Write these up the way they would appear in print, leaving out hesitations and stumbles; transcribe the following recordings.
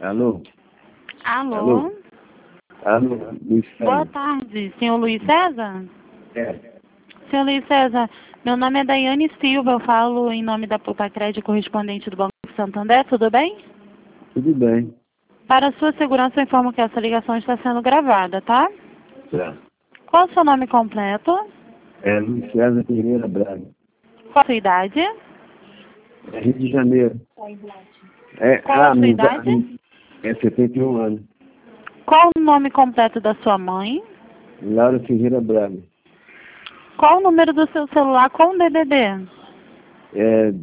Alô? Alô? Alô, Luiz César. Boa tarde, senhor Luiz César? É, Senhor Luiz César, meu nome é Daiane Silva, eu falo em nome da Pulpacred, correspondente do Banco Santander, tudo bem? tudo bem. Para sua segurança, eu informo que essa ligação está sendo gravada, tá? Tá. Qual o seu nome completo? É Luiz César Pereira Braga. Qual a sua idade? É Rio de Janeiro. É, Qual a sua minha idade? é 71 anos. Qual o nome completo da sua mãe? Laura Ferreira Braga. Qual o número do seu celular com DDD? É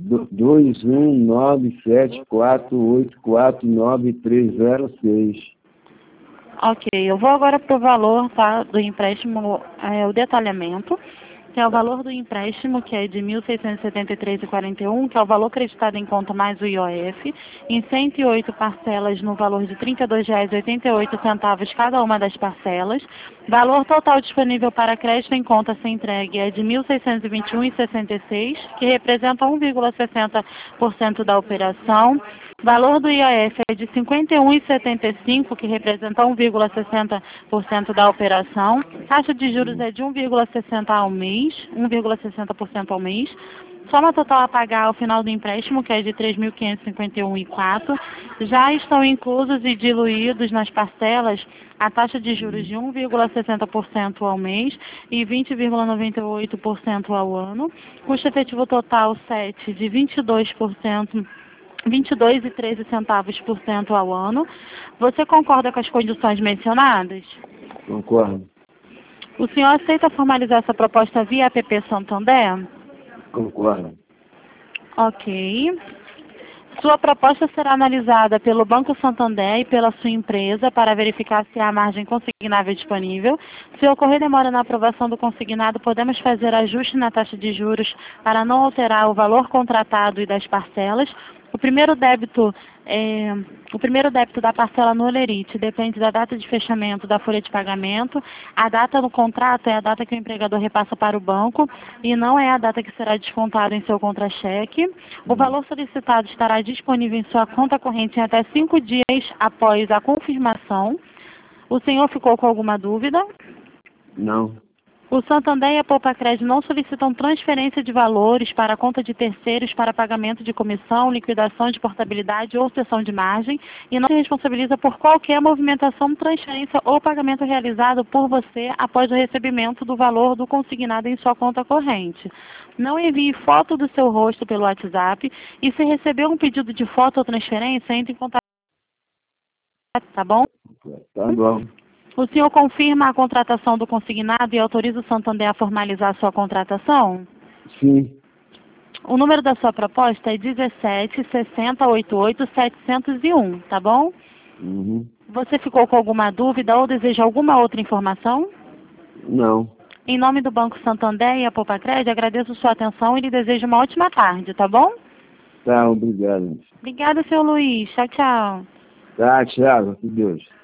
21974849306. Ok, eu vou agora para o valor, tá, do empréstimo, o detalhamento, que é o valor do empréstimo, que é de R$ 1.673,41, que é o valor creditado em conta mais o IOF, em 108 parcelas no valor de R$ 32,88 cada uma das parcelas. Valor total disponível para crédito em conta sem entregue é de R$ 1.621,66, que representa 1,60% da operação. Valor do IOF é de R$ 51,75, que representa 1,60% da operação. Taxa de juros é de 1,60% ao mês, 1,60% ao mês. Soma total a pagar ao final do empréstimo, que é de R$ 3.551,04. Já estão inclusos e diluídos nas parcelas a taxa de juros de 1,60% ao mês e 20,98% ao ano. Custo efetivo total 7 de 22%. 22,13 centavos ao ano. Você concorda com as condições mencionadas? Concordo. O senhor aceita formalizar essa proposta via APP Santander? Concordo. Ok. Sua proposta será analisada pelo Banco Santander e pela sua empresa para verificar se há margem consignável disponível. Se ocorrer demora na aprovação do consignado, podemos fazer ajuste na taxa de juros para não alterar o valor contratado e das parcelas. O primeiro débito da parcela no Olerite depende da data de fechamento da folha de pagamento. A data do contrato é a data que o empregador repassa para o banco e não é a data que será descontado em seu contra-cheque. O valor solicitado estará disponível em sua conta corrente em até 5 dias após a confirmação. O senhor ficou com alguma dúvida? Não. O Santander e a Pulpacred não solicitam transferência de valores para a conta de terceiros para pagamento de comissão, liquidação de portabilidade ou cessão de margem e não se responsabiliza por qualquer movimentação, transferência ou pagamento realizado por você após o recebimento do valor do consignado em sua conta corrente. Não envie foto do seu rosto pelo WhatsApp e se receber um pedido de foto ou transferência, entre em contato, tá bom? Tá bom. O senhor confirma a contratação do consignado e autoriza o Santander a formalizar a sua contratação? Sim. O número da sua proposta é 17 60 88 701, tá bom? Uhum. Você ficou com alguma dúvida ou deseja alguma outra informação? Não. Em nome do Banco Santander e a Pulpacred, agradeço sua atenção e lhe desejo uma ótima tarde, tá bom? Tá, obrigado. Obrigada, senhor Luiz. Tchau, tchau. Tá, tchau. Com Deus.